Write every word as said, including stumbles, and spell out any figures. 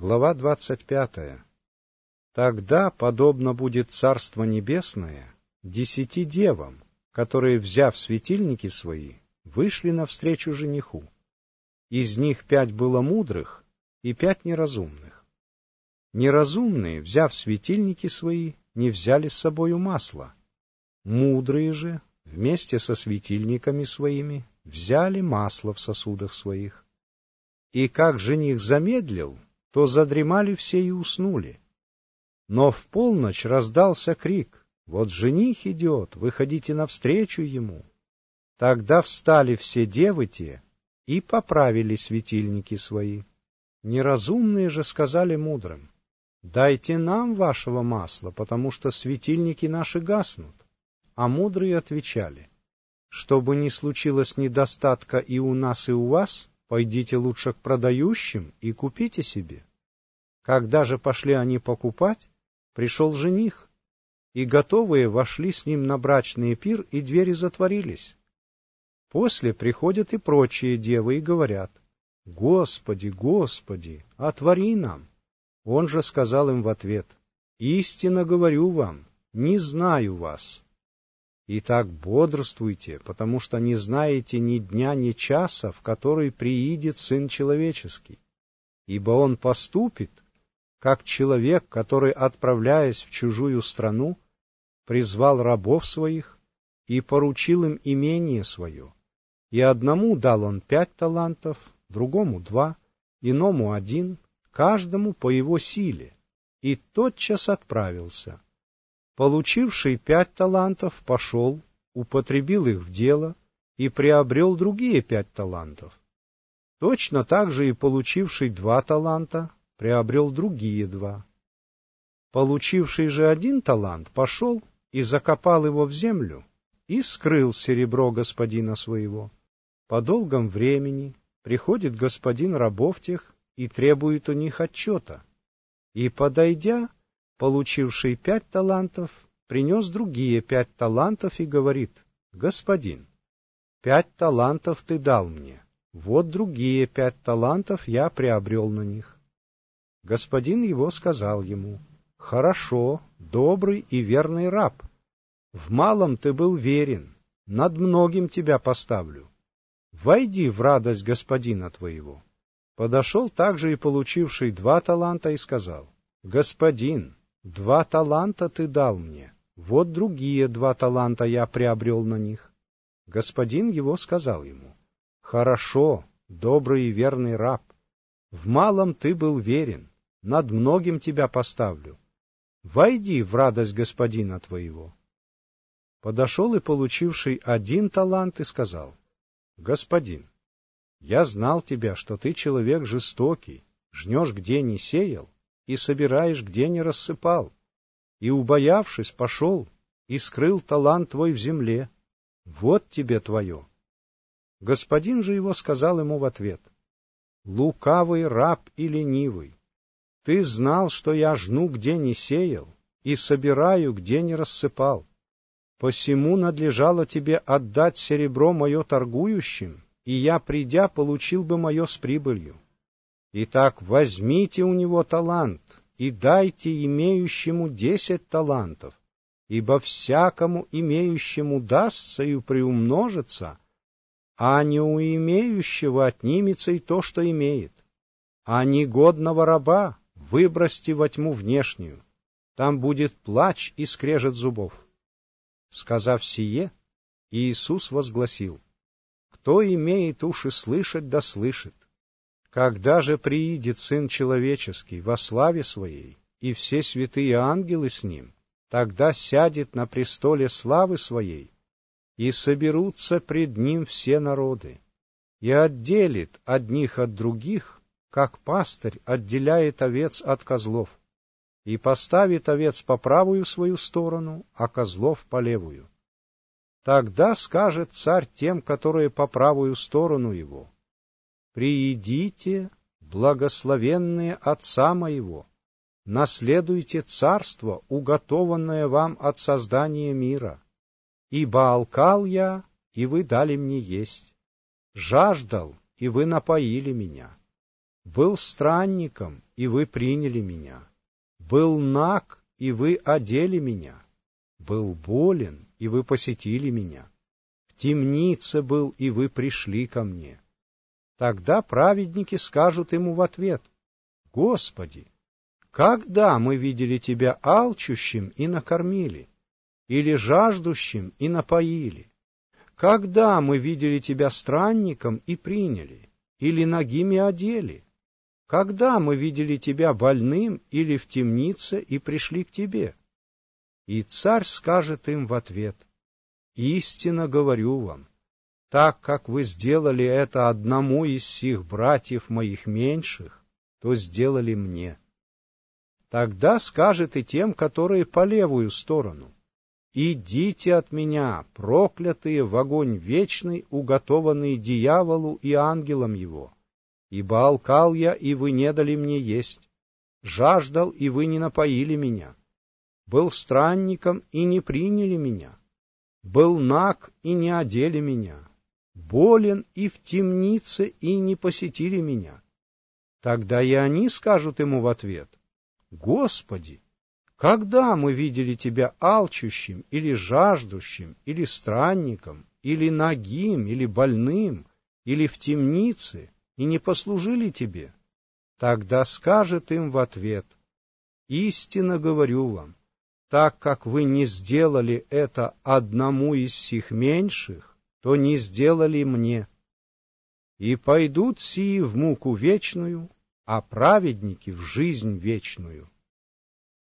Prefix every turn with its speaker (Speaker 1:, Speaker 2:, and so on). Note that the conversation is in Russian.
Speaker 1: Глава двадцать пятая. Тогда подобно будет Царство Небесное десяти девам, которые, взяв светильники свои, вышли навстречу жениху. Из них пять было мудрых и пять неразумных. Неразумные, взяв светильники свои, не взяли с собою масла. Мудрые же, вместе со светильниками своими, взяли масло в сосудах своих. И как жених замедлил, то задремали все и уснули. Но в полночь раздался крик: «Вот жених идет, выходите навстречу ему!» Тогда встали все девы те и поправили светильники свои. Неразумные же сказали мудрым: «Дайте нам вашего масла, потому что светильники наши гаснут». А мудрые отвечали: «Чтобы не случилось недостатка и у нас, и у вас, пойдите лучше к продающим и купите себе». Когда же пошли они покупать, пришел жених, и готовые вошли с ним на брачный пир, и двери затворились. После приходят и прочие девы и говорят: «Господи, Господи, отвори нам!» Он же сказал им в ответ: «Истинно говорю вам, не знаю вас. Итак, бодрствуйте, потому что не знаете ни дня, ни часа, в который приидет Сын Человеческий. Ибо Он поступит, как человек, который, отправляясь в чужую страну, призвал рабов своих и поручил им имение свое. И одному дал он пять талантов, другому два, иному один, каждому по его силе, и тотчас отправился. Получивший пять талантов пошел, употребил их в дело и приобрел другие пять талантов. Точно так же и получивший два таланта приобрел другие два. Получивший же один талант пошел и закопал его в землю и скрыл серебро господина своего. По долгом времени приходит господин рабов тех и требует у них отчета. И, подойдя, получивший пять талантов, принес другие пять талантов и говорит: «Господин, пять талантов ты дал мне, вот другие пять талантов я приобрел на них». Господин его сказал ему: «Хорошо, добрый и верный раб. В малом ты был верен, над многим тебя поставлю. Войди в радость господина твоего». Подошел также и получивший два таланта и сказал: «Господин, два таланта ты дал мне, вот другие два таланта я приобрел на них». Господин его сказал ему: «Хорошо, добрый и верный раб. В малом ты был верен, над многим тебя поставлю. Войди в радость господина твоего». Подошел и получивший один талант и сказал: «Господин, я знал тебя, что ты человек жестокий, жнешь, где не сеял, и собираешь, где не рассыпал, и, убоявшись, пошел и скрыл талант твой в земле. Вот тебе твое». Господин же его сказал ему в ответ: «Лукавый раб и ленивый, ты знал, что я жну, где не сеял, и собираю, где не рассыпал. Посему надлежало тебе отдать серебро мое торгующим, и я, придя, получил бы мое с прибылью. Итак, возьмите у него талант и дайте имеющему десять талантов, ибо всякому имеющему дастся и приумножится, а не у имеющего отнимется и то, что имеет. А негодного раба выбросьте во тьму внешнюю, там будет плач и скрежет зубов». Сказав сие, Иисус возгласил: «Кто имеет уши слышать, да слышит. Когда же приидет Сын Человеческий во славе Своей, и все святые ангелы с Ним, тогда сядет на престоле славы Своей, и соберутся пред Ним все народы, и отделит одних от других, как пастырь отделяет овец от козлов, и поставит овец по правую свою сторону, а козлов по левую. Тогда скажет царь тем, которые по правую сторону его: «Приидите, благословенные Отца моего, наследуйте царство, уготованное вам от создания мира. Ибо алкал я, и вы дали мне есть, жаждал, и вы напоили меня, Был странником, и вы приняли меня. Был наг, и вы одели меня. Был болен, и вы посетили меня. В темнице был, и вы пришли ко мне. Тогда праведники скажут ему в ответ: Господи, когда мы видели Тебя алчущим и накормили, или жаждущим и напоили? Когда мы видели Тебя странником и приняли, или нагим и одели? Когда мы видели Тебя больным или в темнице и пришли к Тебе? И царь скажет им в ответ: истинно говорю вам, так как вы сделали это одному из сих братьев моих меньших, то сделали мне. Тогда скажет и тем, которые по левую сторону: идите от меня, проклятые, в огонь вечный, уготованный дьяволу и ангелам его. Ибо алкал я, и вы не дали мне есть, жаждал, и вы не напоили меня, был странником, и не приняли меня, был наг, и не одели меня, болен, и в темнице, и не посетили меня. Тогда и они скажут ему в ответ: Господи, когда мы видели Тебя алчущим, или жаждущим, или странником, или нагим, или больным, или в темнице, и не послужили Тебе? Тогда скажет им в ответ: истинно говорю вам, так как вы не сделали это одному из сих меньших, то не сделали мне. И пойдут сии в муку вечную, а праведники в жизнь вечную.